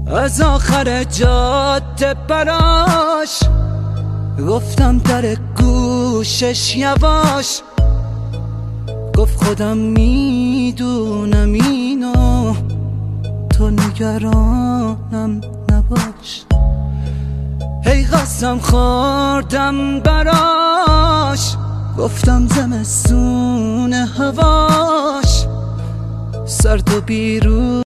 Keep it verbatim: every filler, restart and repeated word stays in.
از آخر جاده براش گفتم در گوشش یواش، گفت خودم میدونم اینو، تو نگرانم نباش. هی قسم خوردم براش، گفتم زمستون هواش سرد و بیرون